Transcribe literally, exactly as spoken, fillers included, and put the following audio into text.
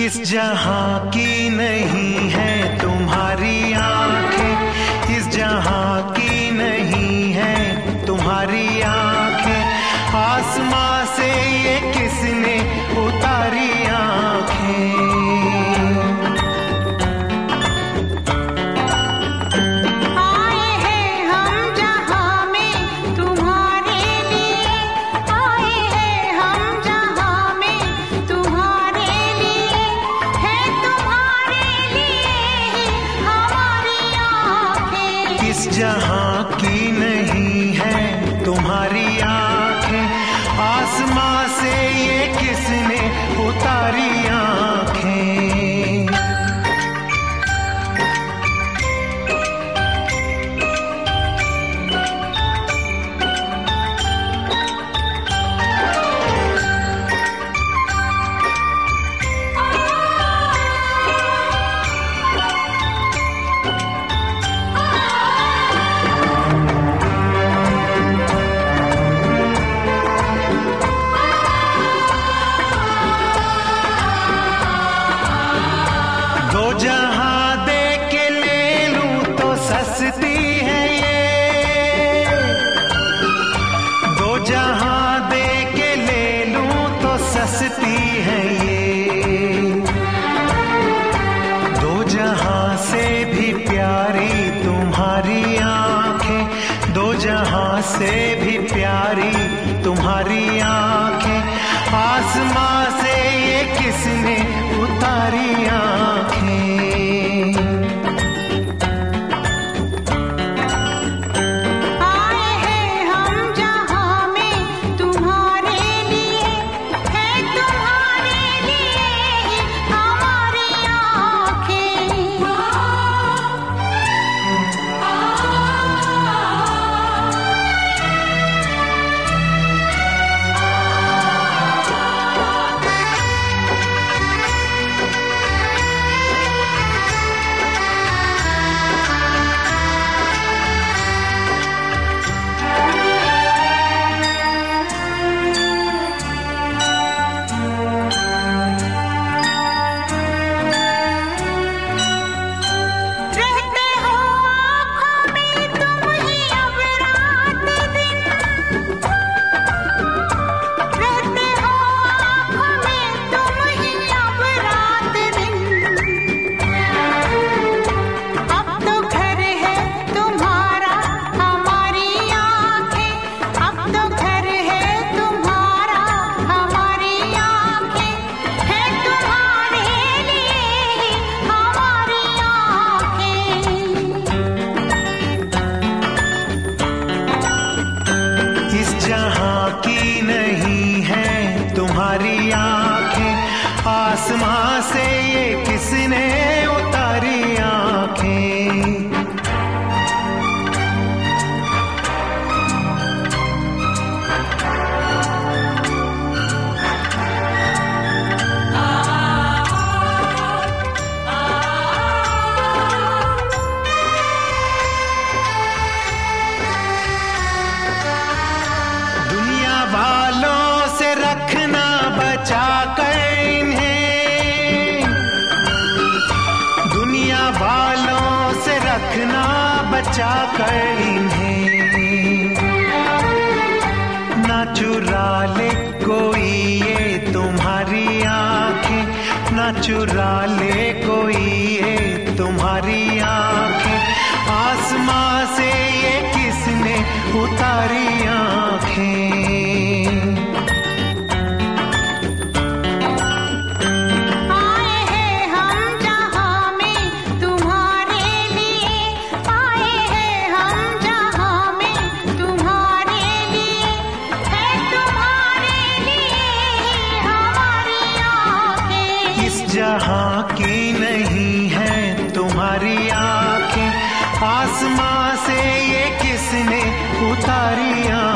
इस जहां की नहीं है तुम्हारी आंखें, इस जहां की नहीं है तुम्हारी आंखें। आसमां से ये किसने उतारी आंखें। इस जहां की नहीं है तुम्हारी आंखें, आसमां से ये किसने उतारी आंखें। दो जहां दे के ले लूं तो सस्ती है ये, दो जहां दे के ले लूं तो सस्ती है ये। दो जहां से भी प्यारी तुम्हारी आंखें, दो जहां से भी प्यारी तुम्हारी आंखें। आसमां से ये किसने उतारी आंखें। जहां की नहीं है तुम्हारी आंखें, आसमां से ये किसने उतारी आंखें। वालों से रखना बचा कर इन्हें, दुनिया वालों से रखना बचा कर इन्हें। ना चुरा ले कोई ये तुम्हारी आंखें, ना चुरा ले कोई ये तुम्हारी आंखें। आसमां से ये किसने उतारी आंखें। जहां की नहीं है तुम्हारी आंखें, आसमां से ये किसने उतारी आंखें।